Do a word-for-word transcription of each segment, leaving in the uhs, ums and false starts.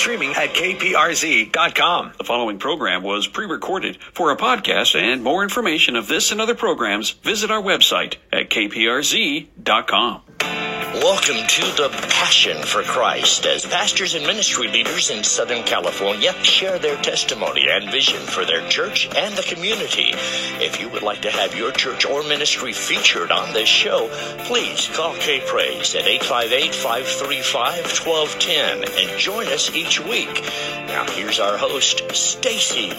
streaming at K P R Z dot com. The following program was pre-recorded. For a podcast and more information of this and other programs, visit our website at K P R Z dot com. Welcome to the Passion for Christ, as pastors and ministry leaders in Southern California share their testimony and vision for their church and the community. If you would like to have your church or ministry featured on this show, please call K-Praise at eight five eight, five three five, one two one zero and join us each week. Now here's our host, Stacy.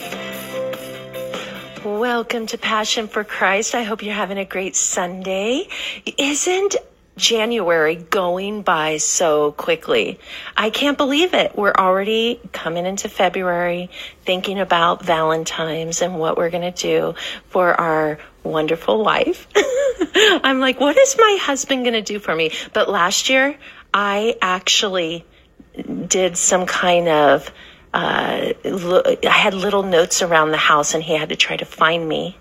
Welcome to Passion for Christ. I hope you're having a great Sunday. Isn't January going by so quickly? I can't believe it. We're already coming into February, thinking about Valentine's and what we're going to do for our wonderful life. I'm like, what is my husband going to do for me? But last year, I actually did some kind of, uh, I had little notes around the house and he had to try to find me.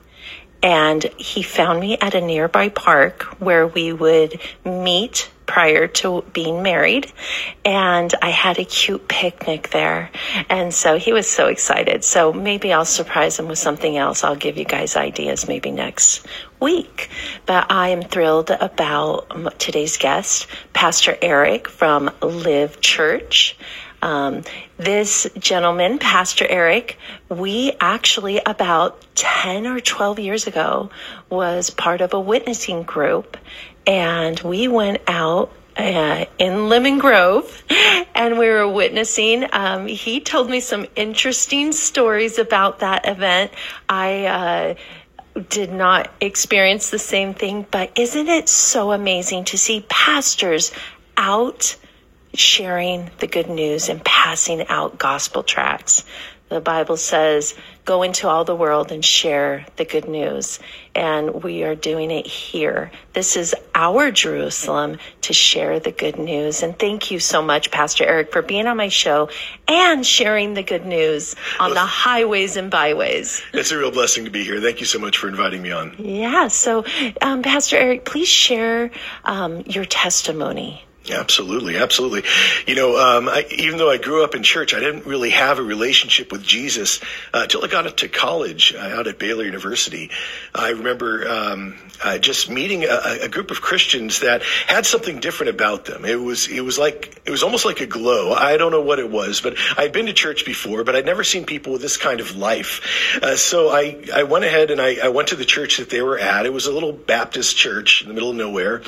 And he found me at a nearby park where we would meet prior to being married. And I had a cute picnic there. And so he was so excited. So maybe I'll surprise him with something else. I'll give you guys ideas maybe next week. But I am thrilled about today's guest, Pastor Eric from Live Church. Um, this gentleman, Pastor Eric, we actually about ten or twelve years ago was part of a witnessing group, and we went out uh, in Lemon Grove and we were witnessing. Um, he told me some interesting stories about that event. I, uh, did not experience the same thing, but isn't it so amazing to see pastors out sharing the good news and passing out gospel tracts? The Bible says, go into all the world and share the good news. And we are doing it here. This is our Jerusalem to share the good news. And thank you so much, Pastor Eric, for being on my show and sharing the good news on the highways and byways. It's a real blessing to be here. Thank you so much for inviting me on. Yeah. So, um, Pastor Eric, please share um, your testimony. Absolutely, absolutely. You know, um, I, even though I grew up in church, I didn't really have a relationship with Jesus uh, until I got into college uh, out at Baylor University. I remember um, uh, just meeting a, a group of Christians that had something different about them. It was, it was like, it was almost like a glow. I don't know what it was, but I'd been to church before, but I'd never seen people with this kind of life. Uh, so I, I went ahead and I, I went to the church that they were at. It was a little Baptist church in the middle of nowhere,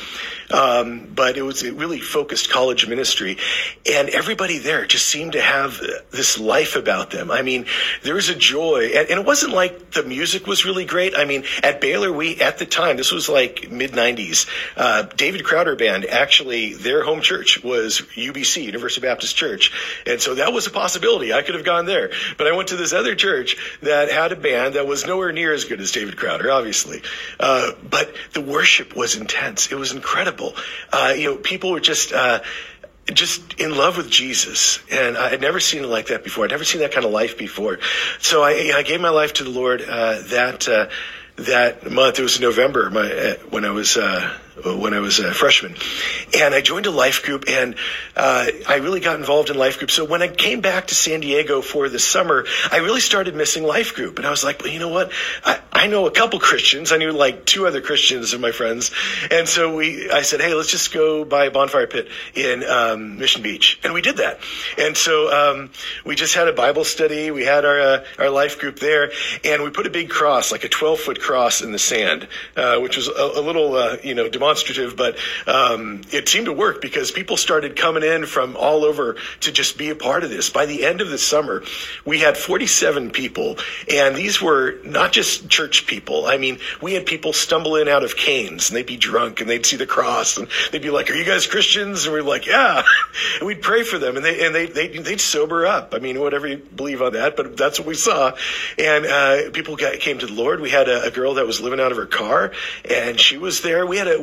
um, but it was it really focused college ministry, and everybody there just seemed to have this life about them. I mean, there was a joy, and, and it wasn't like the music was really great. I mean, at Baylor, we, at the time, this was like mid nineties, uh, David Crowder Band, actually, their home church was U B C, University Baptist Church, and so that was a possibility. I could have gone there, but I went to this other church that had a band that was nowhere near as good as David Crowder, obviously, uh, but the worship was intense. It was incredible. Uh, you know, people were just Uh, just in love with Jesus. And I had never seen it like that before. I'd never seen that kind of life before. So I, I gave my life to the Lord uh, that uh, that month. It was November my, uh, when I was uh, when I was a freshman. And I joined a life group, and uh, I really got involved in life group. So when I came back to San Diego for the summer, I really started missing life group. And I was like, well, you know what? I, I know a couple Christians. I knew like two other Christians of my friends. And so we, I said, hey, let's just go by a bonfire pit in um, Mission Beach. And we did that. And so um, we just had a Bible study. We had our uh, our life group there, and we put a big cross, like a twelve foot cross in the sand, uh, which was a, a little, uh, you know, demonstrative, but um, it seemed to work because people started coming in from all over to just be a part of this. By the end of the summer, we had forty-seven people, and these were not just church people. I mean, we had people stumble in out of canes, and they'd be drunk, and they'd see the cross, and they'd be like, "Are you guys Christians?" And we're like, "Yeah." And we'd pray for them, and they and they they they'd sober up. I mean, whatever you believe on that, but that's what we saw. And uh, people got, came to the Lord. We had a, a girl that was living out of her car, and she was there. We had a we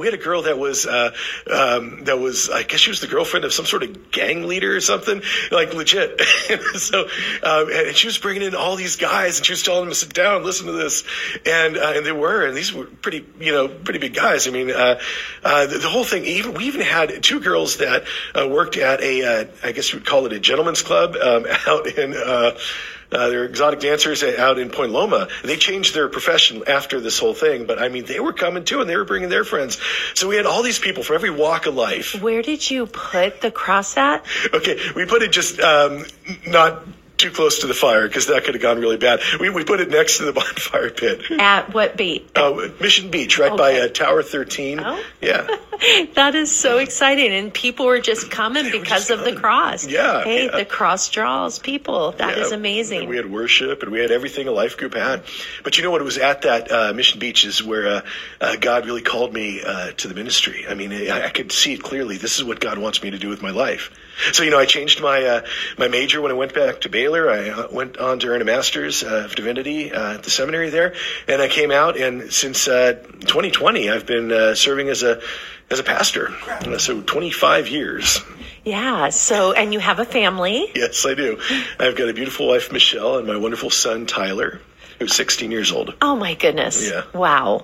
we had a girl that was, uh, um, that was, I guess she was the girlfriend of some sort of gang leader or something, like legit. so, um, and she was bringing in all these guys, and she was telling them to sit down, listen to this, and uh, and they were, and these were pretty, you know, pretty big guys. I mean, uh, uh, the, the whole thing. Even we even had two girls that uh, worked at a, uh, I guess you would call it a gentleman's club um, out in. Uh, Uh, they're exotic dancers out in Point Loma. They changed their profession after this whole thing, but I mean, they were coming too, and they were bringing their friends. So we had all these people from every walk of life. Where did you put the cross at? Okay, we put it just um, not too close to the fire, because that could have gone really bad. We we put it next to the bonfire pit. At what beach? Uh, Mission Beach, right Okay. by uh, Tower thirteen. Oh. Yeah. That is so exciting, and people were just coming because just of the coming. cross. Yeah, Hey, yeah. the cross draws people. That Yeah, is amazing. and we had worship, and we had everything a life group had. But you know what? It was at that uh, Mission Beach is where uh, uh, God really called me uh, to the ministry. I mean, I, I could see it clearly. This is what God wants me to do with my life. So, you know, I changed my uh, my major when I went back to Baylor. I uh, went on to earn a master's uh, of divinity uh, at the seminary there, and I came out. And since uh, twenty twenty, I've been uh, serving as a as a pastor. Uh, so twenty-five years. Yeah. So, and you have a family. Yes, I do. I've got a beautiful wife, Michelle, and my wonderful son, Tyler, who's sixteen years old. Oh my goodness. Yeah. Wow.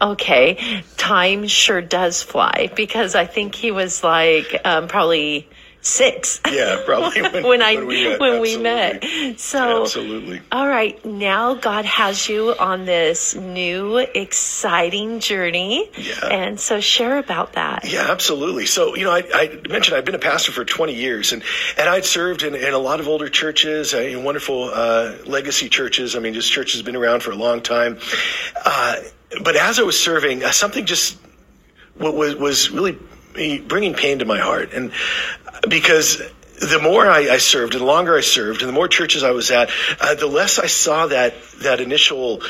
Okay. Time sure does fly, because I think he was like um, probably six. Yeah, probably when, when I when we met. when we Absolutely. met. So Absolutely. all right, now God has you on this new exciting journey. Yeah. And so share about that. Yeah, absolutely. So, you know, I, I mentioned I've been a pastor for twenty years, and, and I'd served in, in a lot of older churches, uh, in wonderful uh, legacy churches. I mean, just churches have been around for a long time. Uh, but as I was serving, uh, something just what was, was really bringing pain to my heart. And because the more I, I served, and the longer I served, and the more churches I was at, uh, the less I saw that that initial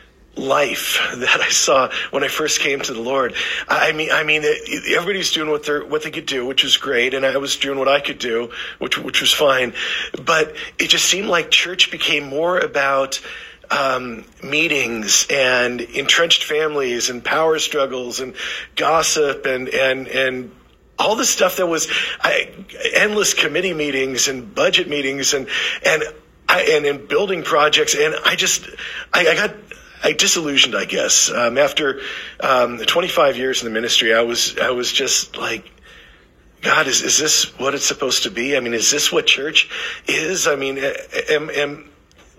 life that I saw when I first came to the Lord. I mean, I mean, everybody's doing what they what they could do, which was great, and I was doing what I could do, which which was fine. But it just seemed like church became more about um, meetings and entrenched families and power struggles and gossip and and and. all the stuff that was I, endless committee meetings and budget meetings and and I, and, and building projects, and I just I, I got I disillusioned, I guess. Um, after um, twenty-five years in the ministry, I was I was just like, God, is is this what it's supposed to be? I mean, is this what church is? I mean, am am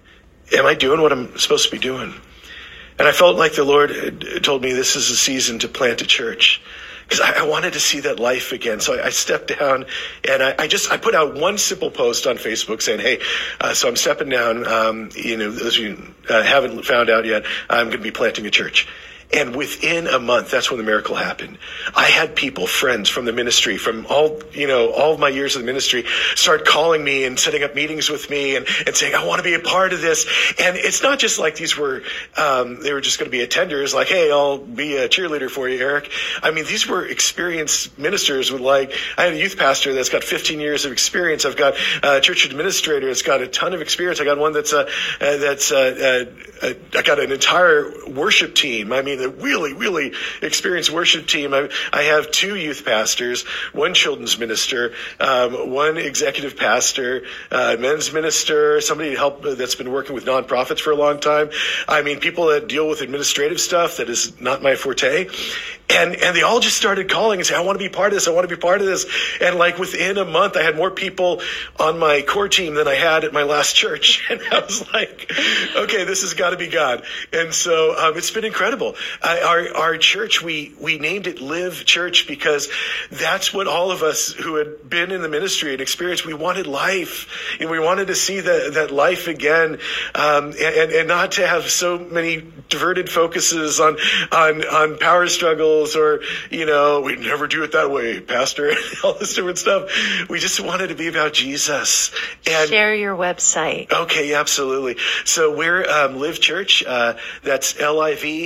am I doing what I'm supposed to be doing? And I felt like the Lord had told me this is a season to plant a church. Because I, I wanted to see that life again. So I, I stepped down, and I, I just I put out one simple post on Facebook saying, hey, uh, so I'm stepping down. Um, you know, those of you uh, haven't found out yet, I'm going to be planting a church. And within a month, that's when the miracle happened. I had people, friends from the ministry, from all, you know, all of my years of the ministry, start calling me and setting up meetings with me and, and saying, I want to be a part of this. And it's not just like these were, um, they were just going to be attenders, like, hey, I'll be a cheerleader for you, Eric. I mean, these were experienced ministers with, like, I had a youth pastor that's got fifteen years of experience. I've got a church administrator that's got a ton of experience. I got one that's, uh, uh that's, uh, uh, I got an entire worship team. I mean, a really, really experienced worship team. I, I have two youth pastors, one children's minister, um, one executive pastor, uh, men's minister, somebody to help that's been working with nonprofits for a long time. I mean, people that deal with administrative stuff that is not my forte. And and they all just started calling and saying, I want to be part of this. I want to be part of this. And like within a month, I had more people on my core team than I had at my last church. And I was like, okay, this has got to be God. And so um, it's been incredible. Uh, our our church, we we named it Live Church because that's what all of us who had been in the ministry and experienced, we wanted life. And we wanted to see that, that life again, um, and, and not to have so many diverted focuses on, on, on power struggles. Or, you know, we never do it that way, Pastor, all this different stuff. We just wanted to be about Jesus. And share your website. Okay, absolutely. So we're um, Live Church. Uh, that's L I V church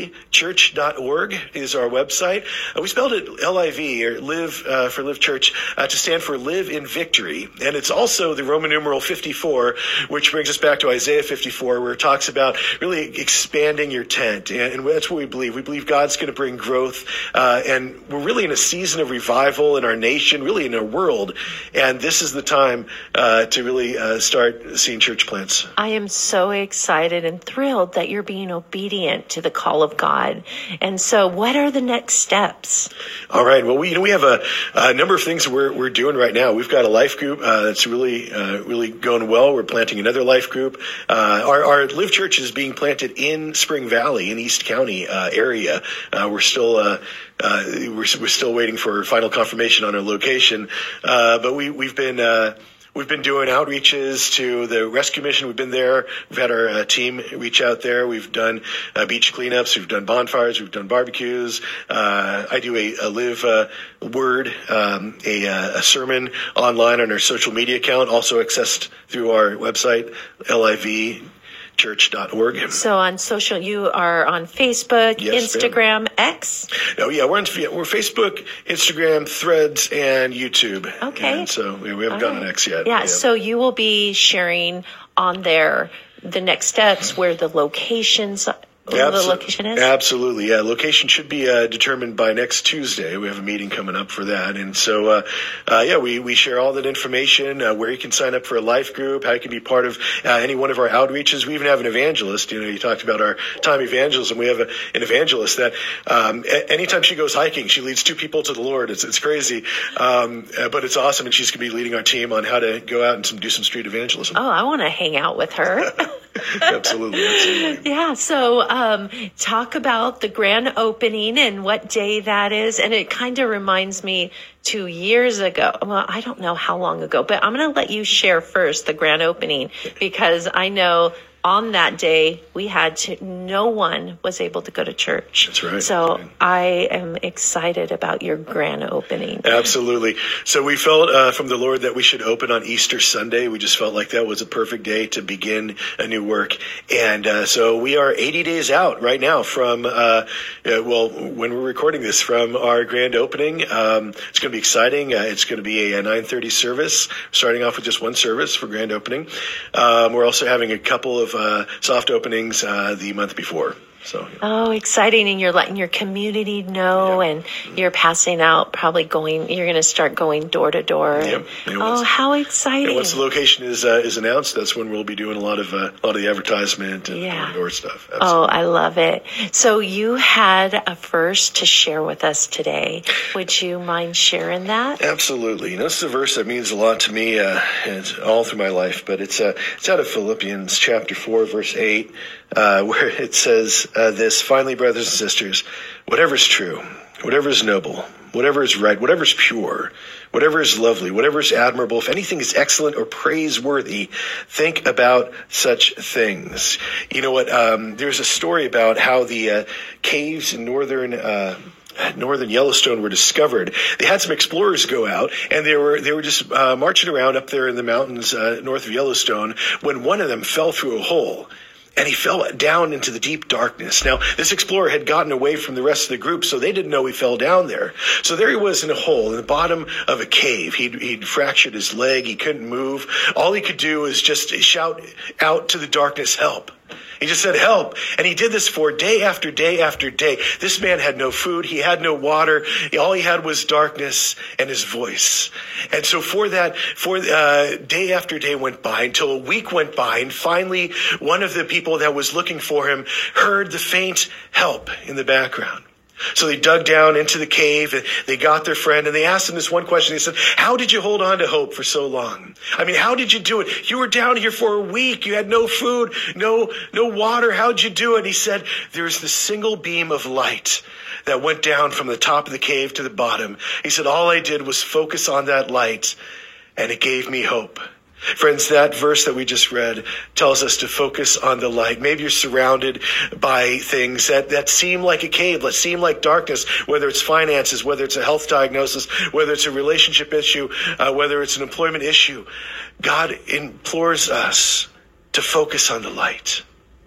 church dot org is our website. Uh, we spelled it L I V, or Live uh, for Live Church, uh, to stand for Live in Victory. And it's also the Roman numeral fifty-four, which brings us back to Isaiah fifty-four, where it talks about really expanding your tent. And, and that's what we believe. We believe God's going to bring growth. Uh, and we're really in a season of revival in our nation, really in our world. And this is the time uh, to really uh, start seeing church plants. I am so excited and thrilled that you're being obedient to the call of God. And so what are the next steps? All right. Well, we you know, we have a, a number of things we're we're doing right now. We've got a life group uh, that's really uh, really going well. We're planting another life group. Uh, our, our Live Church is being planted in Spring Valley, in East County uh, area. Uh, we're still uh, uh, we're we're still waiting for final confirmation on our location, uh, but we we've been. Uh, We've been doing outreaches to the rescue mission. We've been there. We've had our uh, team reach out there. We've done uh, beach cleanups. We've done bonfires. We've done barbecues. Uh, I do a, a live uh, word, um, a, uh, a sermon online on our social media account, also accessed through our website, L I V church dot org. So on social, you are on Facebook, yes, Instagram, ma'am. X? No, yeah, we're on we're Facebook, Instagram, Threads, and YouTube. Okay. And so we, we haven't All gotten right. an X yet. Yeah, yeah, so you will be sharing on there the next steps, where the locations Absol- the location is? Absolutely, yeah. Location should be uh, determined by next Tuesday. We have a meeting coming up for that. And so, uh, uh, yeah, we, we share all that information, uh, where you can sign up for a life group, how you can be part of uh, any one of our outreaches. We even have an evangelist. You know, you talked about our time evangelism. We have a, an evangelist that um, a- anytime she goes hiking, she leads two people to the Lord. It's it's crazy, um, uh, but it's awesome. And she's going to be leading our team on how to go out and some, do some street evangelism. Oh, I want to hang out with her. Absolutely, absolutely. Yeah, so um, talk about the grand opening and what day that is. And it kind of reminds me two years ago. Well, I don't know how long ago, but I'm going to let you share first the grand opening, because I know on that day we had to, no one was able to go to church. That's right. So right. I am excited about your grand opening. Absolutely. So we felt uh, from the Lord that we should open on Easter Sunday. We just felt like that was a perfect day to begin a new work. And uh, so we are eighty days out right now from, uh, uh, well, when we're recording this, from our grand opening. Um, it's going to be exciting. Uh, it's going to be a, a nine thirty service, starting off with just one service for grand opening. Um, we're also having a couple of uh, soft openings uh, the month before. So, yeah. Oh, exciting. And you're letting your community know, Yeah. and you're passing out, probably going, you're going to start going door to door. Yeah. And, Yeah, oh, once- how exciting. And once the location is uh, is announced, that's when we'll be doing a lot of uh, a lot of the advertisement and Yeah. door-to-door stuff. Oh, Absolutely. I love it. So you had a verse to share with us today. Would you mind sharing that? Absolutely. You know, this is a verse that means a lot to me uh, and all through my life, but it's uh, it's out of Philippians chapter four, verse eight, uh, where it says uh, this: finally, brothers and sisters, whatever is true, whatever is noble, whatever is right, whatever is pure, whatever is lovely, whatever is admirable, if anything is excellent or praiseworthy, think about such things. You know what? Um, there's a story about how the uh, caves in northern uh northern Yellowstone were discovered. They had some explorers go out, and they were they were just uh, marching around up there in the mountains uh, north of Yellowstone when one of them fell through a hole. And he fell down into the deep darkness. Now, this explorer had gotten away from the rest of the group, so they didn't know he fell down there. So there he was in a hole in the bottom of a cave. He'd, he'd fractured his leg. He couldn't move. All he could do was just shout out to the darkness, help. He just said, help. And he did this for day after day after day. This man had no food. He had no water. All he had was darkness and his voice. And so for that, for uh, day after day went by until a week went by. And finally, one of the people that was looking for him heard the faint help in the background. So they dug down into the cave, and they got their friend, and they asked him this one question. They said, how did you hold on to hope for so long? I mean, how did you do it? You were down here for a week. You had no food, no, no water. How'd you do it? He said, there's the single beam of light that went down from the top of the cave to the bottom. He said, all I did was focus on that light, and it gave me hope. Friends, that verse that we just read tells us to focus on the light. Maybe you're surrounded by things that, that seem like a cave, that seem like darkness, whether it's finances, whether it's a health diagnosis, whether it's a relationship issue, uh, whether it's an employment issue. God implores us to focus on the light. Oh,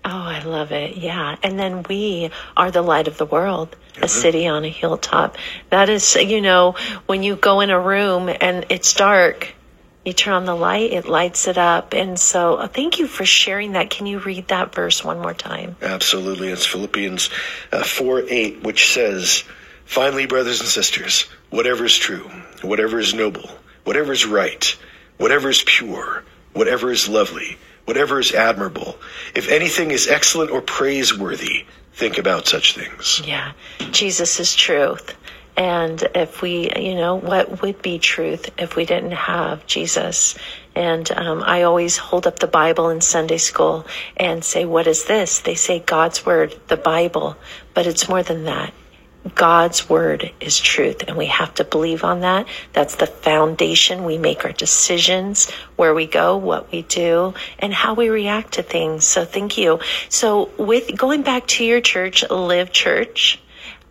Oh, I love it. Yeah. And then we are the light of the world, a Mhm. city on a hilltop. That is, you know, when you go in a room and it's dark, you turn on the light, it lights it up. And so uh, thank you for sharing that. Can you read that verse one more time? Absolutely. It's Philippians uh, four eight, which says, "Finally, brothers and sisters, whatever is true, whatever is noble, whatever is right, whatever is pure, whatever is lovely, whatever is admirable, if anything is excellent or praiseworthy, think about such things." Yeah. Jesus is truth. And if we, you know, what would be truth if we didn't have Jesus? And um, I always hold up the Bible in Sunday school and say, what is this? They say God's word, the Bible, but it's more than that. God's word is truth, and we have to believe on that. That's the foundation. We make our decisions, where we go, what we do, and how we react to things. So thank you. So with going back to your church, Live Church,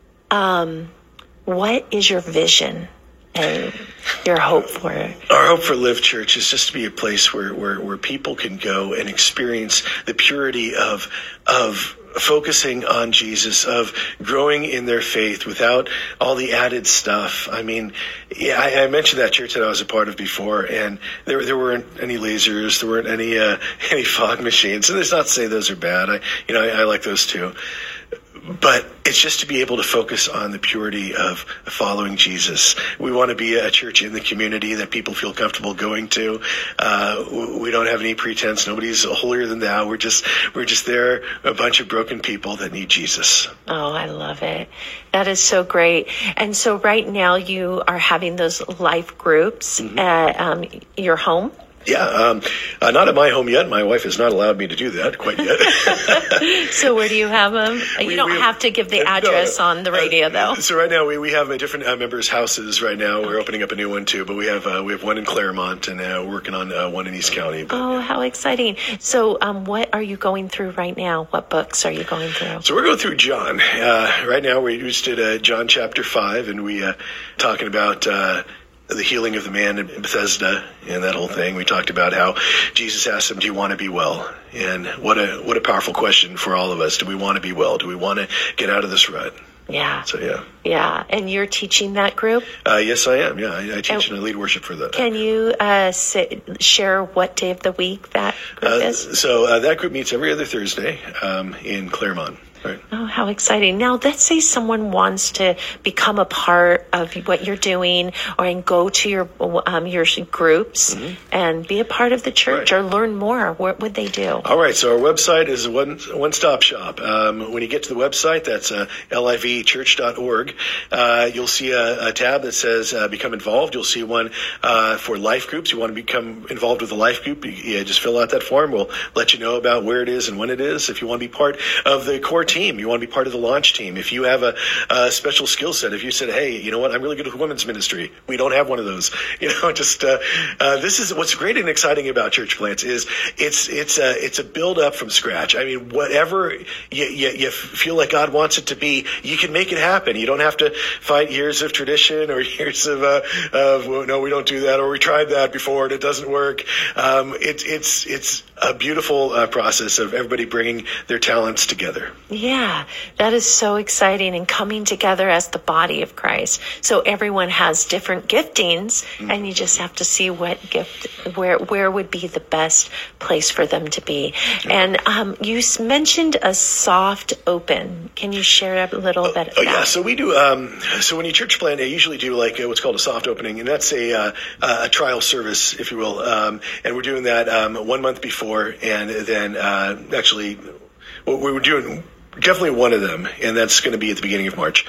um, what is your vision and your hope for it? Our hope for Live Church is just to be a place where, where, where people can go and experience the purity of of focusing on Jesus, of growing in their faith without all the added stuff. I mean, yeah, I, I mentioned that church that I was a part of before, and there there weren't any lasers, there weren't any uh, any fog machines. And that's not to say those are bad. I you know I, I like those too. But it's just to be able to focus on the purity of following Jesus. We want to be a church in the community that people feel comfortable going to. Uh, we don't have any pretense. Nobody's holier than thou. We're just we're just there, a bunch of broken people that need Jesus. Oh, I love it. That is so great. And so right now you are having those life groups mm-hmm. at um, your home. Yeah, um, uh, not at my home yet. My wife has not allowed me to do that quite yet. So where do you have them? You we, don't we, have to give the address no, on the radio, uh, though. So right now we, we have a different uh, members' houses right now. We're opening up a new one, too. But we have uh, we have one in Claremont and uh, working on uh, one in East County. But, oh, yeah. How exciting. So um, what are you going through right now? What books are you going through? So we're going through John. Uh, right now we just did uh, John chapter five, and we uh, talking about... Uh, the healing of the man in Bethesda and that whole thing. We talked about how Jesus asked him, do you want to be well? And what a what a powerful question for all of us. Do we want to be well? Do we want to get out of this rut? Yeah. So, yeah. Yeah. And you're teaching that group? Uh, yes, I am. Yeah, I, I teach and, and lead worship for that. Can you uh, say, share what day of the week that group uh, is? So uh, that group meets every other Thursday um, in Claremont. Right. Oh, how exciting. Now, let's say someone wants to become a part of what you're doing or and go to your um, your groups mm-hmm. and be a part of the church right. or learn more. What would they do? All right. So our website is a one, one-stop shop. Um, when you get to the website, that's uh, live church dot org. Uh, you'll see a, a tab that says uh, Become Involved. You'll see one uh, for life groups. You want to become involved with a life group, you, you just fill out that form. We'll let you know about where it is and when it is. If you want to be part of the core team, you want to be part of the launch team. If you have a, a special skill set, if you said, hey, you know what, I'm really good with women's ministry. We don't have one of those. You know, just uh, uh, this is what's great and exciting about church plants is it's it's a it's a build up from scratch. I mean, whatever you, you, you feel like God wants it to be, you can make it happen. You don't have to fight years of tradition or years of uh, of well, no, we don't do that, or we tried that before and it doesn't work. Um, it, it's it's a beautiful uh, process of everybody bringing their talents together. Yeah. That is so exciting, and coming together as the body of Christ. So everyone has different giftings, mm-hmm. and you just have to see what gift, where where would be the best place for them to be. Mm-hmm. And um, you mentioned a soft open. Can you share a little oh, bit? Oh, yeah. So we do. Um, so when you church plant, they usually do like uh, what's called a soft opening, and that's a uh, a trial service, if you will. Um, and we're doing that um, one month before, and then uh, actually, what we were doing. Definitely one of them, and that's going to be at the beginning of March.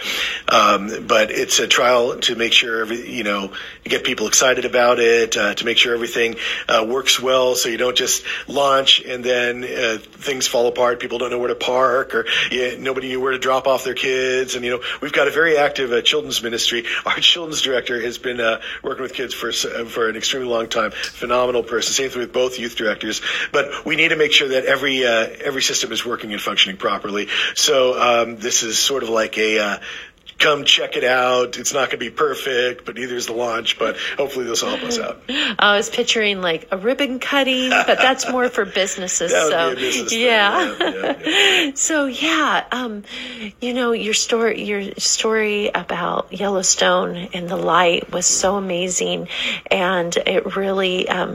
Um, but it's a trial to make sure, every, you know, you get people excited about it, uh, to make sure everything uh, works well, so you don't just launch and then uh, things fall apart. People don't know where to park, or yeah, nobody knew where to drop off their kids. And, you know, we've got a very active uh, children's ministry. Our children's director has been uh, working with kids for for an extremely long time. Phenomenal person. Same thing with both youth directors. But we need to make sure that every uh, every system is working and functioning properly. So um, this is sort of like a uh, come check it out. It's not going to be perfect, but neither is the launch. But hopefully this will help us out. I was picturing like a ribbon cutting, but that's more for businesses. That would so be a business thing. yeah. Yeah, yeah, yeah. So yeah, um, you know, your story, your story about Yellowstone and the light was so amazing, and it really, um,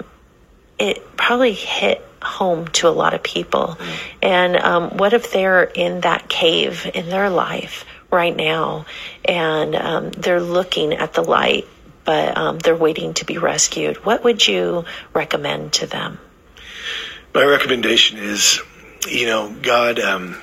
it probably hit home to a lot of people. Mm. And um, what if they're in that cave in their life right now, and um, they're looking at the light, but um, they're waiting to be rescued? What would you recommend to them? My recommendation is, you know, God, um,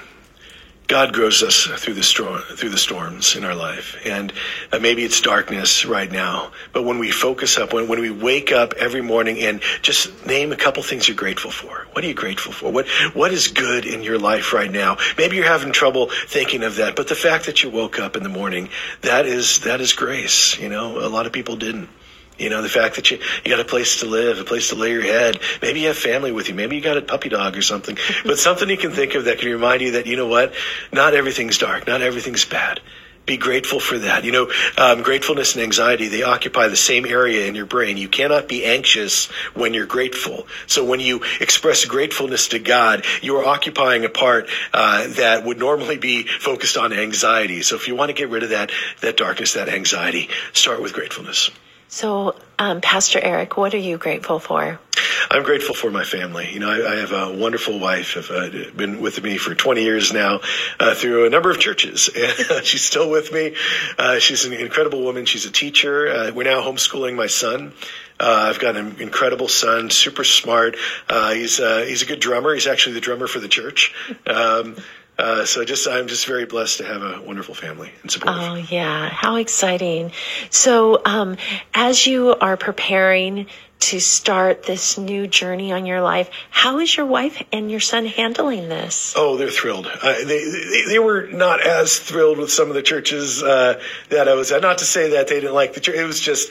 God grows us through the storm, through the storms in our life, and uh, maybe it's darkness right now. But when we focus up, when when we wake up every morning and just name a couple things you're grateful for. What are you grateful for? What what is good in your life right now? Maybe you're having trouble thinking of that, but the fact that you woke up in the morning, that is that is grace. You know, a lot of people didn't. You know, the fact that you, you got a place to live, a place to lay your head. Maybe you have family with you. Maybe you got a puppy dog or something. But something you can think of that can remind you that, you know what, not everything's dark. Not everything's bad. Be grateful for that. You know, um, gratefulness and anxiety, they occupy the same area in your brain. You cannot be anxious when you're grateful. So when you express gratefulness to God, you are occupying a part uh, that would normally be focused on anxiety. So if you want to get rid of that, that darkness, that anxiety, start with gratefulness. So, um, Pastor Eric, what are you grateful for? I'm grateful for my family. You know, I, I have a wonderful wife. I've uh, been with me for twenty years now uh, through a number of churches. And uh, she's still with me. Uh, she's an incredible woman. She's a teacher. Uh, we're now homeschooling my son. Uh, I've got an incredible son, super smart. Uh, he's uh, he's a good drummer. He's actually the drummer for the church. Um, Uh, so just, I'm just very blessed to have a wonderful family and support. Oh, yeah. How exciting. So, um, as you are preparing to start this new journey on your life, how is your wife and your son handling this? Oh, they're thrilled. Uh, they, they they were not as thrilled with some of the churches uh, that I was at. Not to say that they didn't like the church. It was just...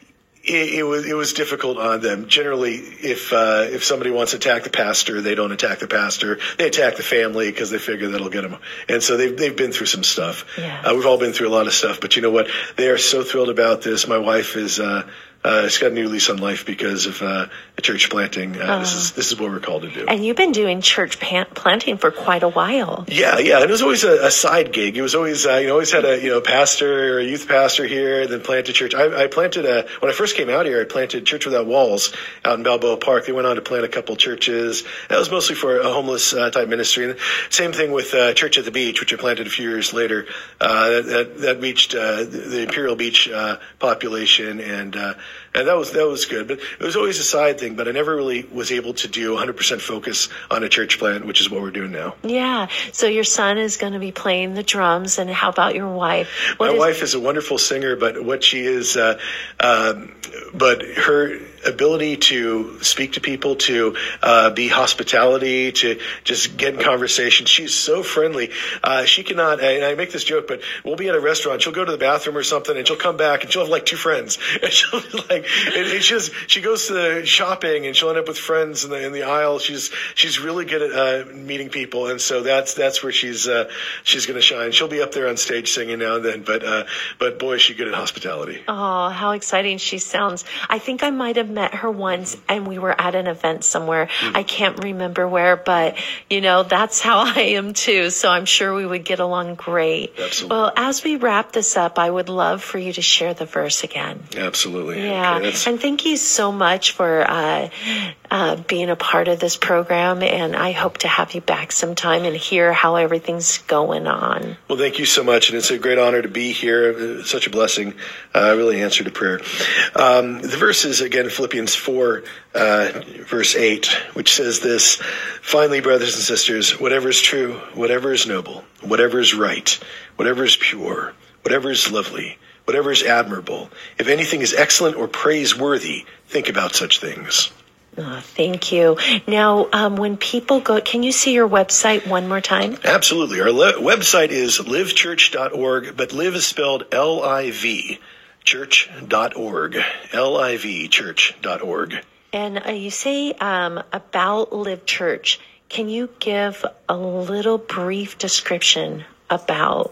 It, it was it was difficult on them. Generally, if uh, if somebody wants to attack the pastor, they don't attack the pastor. They attack the family because they figure that'll get them. And so they've they've been through some stuff. Yeah. Uh, we've all been through a lot of stuff. But you know what? They are so thrilled about this. My wife is uh, uh, she's got a new lease on life because of uh, a church planting. Uh, uh, this is this is what we're called to do. And you've been doing church pan- planting for quite a while. Yeah, yeah. And it was always a, a side gig. It was always uh, you know always had a you know pastor or a youth pastor here, and then planted church. I, I planted a when I first came out here. I planted Church Without Walls out in Balboa Park. They went on to plant a couple churches. That was mostly for a homeless uh, type ministry. And same thing with uh, Church at the Beach, which I planted a few years later. Uh, that, that that reached uh, the Imperial Beach uh, population, and uh, and that was that was good. But it was always a side thing. But I never really was able to do one hundred percent focus on a church plant, which is what we're doing now. Yeah. So your son is going to be playing the drums, and how about your wife? What My is- wife is a wonderful singer, but what she is, uh, um, but her ability to speak to people, to uh, be hospitality, to just get in conversation. She's so friendly. Uh, she cannot, and I make this joke, but we'll be at a restaurant. She'll go to the bathroom or something, and she'll come back, and she'll have like two friends. And she'll be like, and, and she, just, she goes to the shopping, and she'll end up with friends in the in the aisle. She's she's really good at uh, meeting people, and so that's that's where she's uh, she's going to shine. She'll be up there on stage singing now and then, but uh, but boy, is she good at hospitality. Oh, how exciting she sounds. I think I might have met her once, and we were at an event somewhere. Mm. I can't remember where, but, you know, that's how I am too. So I'm sure we would get along great. Absolutely. Well, as we wrap this up, I would love for you to share the verse again. Absolutely. Yeah. Okay, and thank you so much for uh, uh, being a part of this program. And I hope to have you back sometime and hear how everything's going on. Well, thank you so much. And it's a great honor to be here. It's such a blessing. I uh, really answered a prayer. Um, the verse is, again, Philippians four, uh, verse eight, which says this: finally, brothers and sisters, whatever is true, whatever is noble, whatever is right, whatever is pure, whatever is lovely, whatever is admirable, if anything is excellent or praiseworthy, think about such things. Oh, thank you. Now, um, when people go, can you see your website one more time? Absolutely. Our le- website is live church dot org, but live is spelled L I V, church dot org, L I V, church dot org. And uh, you say um, about Live Church. Can you give a little brief description about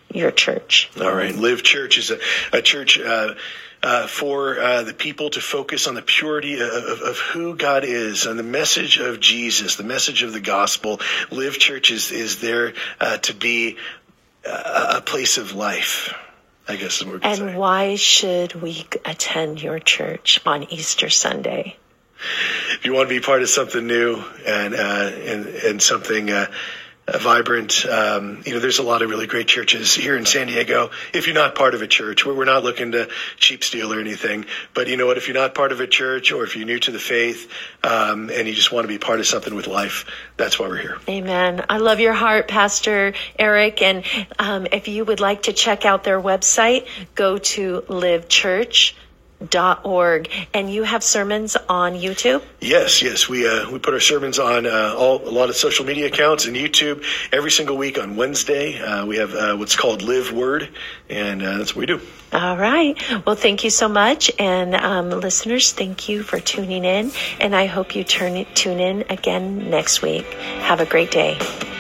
your church. All right. Live Church is a, a church uh, uh, for uh, the people to focus on the purity of, of, of who God is and the message of Jesus, the message of the gospel. Live Church is, is there uh, to be a, a place of life, I guess is what we can say. And why should we attend your church on Easter Sunday? If you want to be part of something new and uh, and, and something uh, vibrant, um, you know, there's a lot of really great churches here in San Diego. If you're not part of a church, we're, we're not looking to cheap steal or anything. But you know what? If you're not part of a church, or if you're new to the faith, um, and you just want to be part of something with life, that's why we're here. Amen. I love your heart, Pastor Eric. And um, if you would like to check out their website, go to live church dot org. And you have sermons on YouTube? Yes, yes. We uh, we put our sermons on uh, all a lot of social media accounts and YouTube every single week on Wednesday. Uh, we have uh, what's called Live Word, and uh, that's what we do. All right. Well, thank you so much. And um, listeners, thank you for tuning in. And I hope you turn tune in again next week. Have a great day.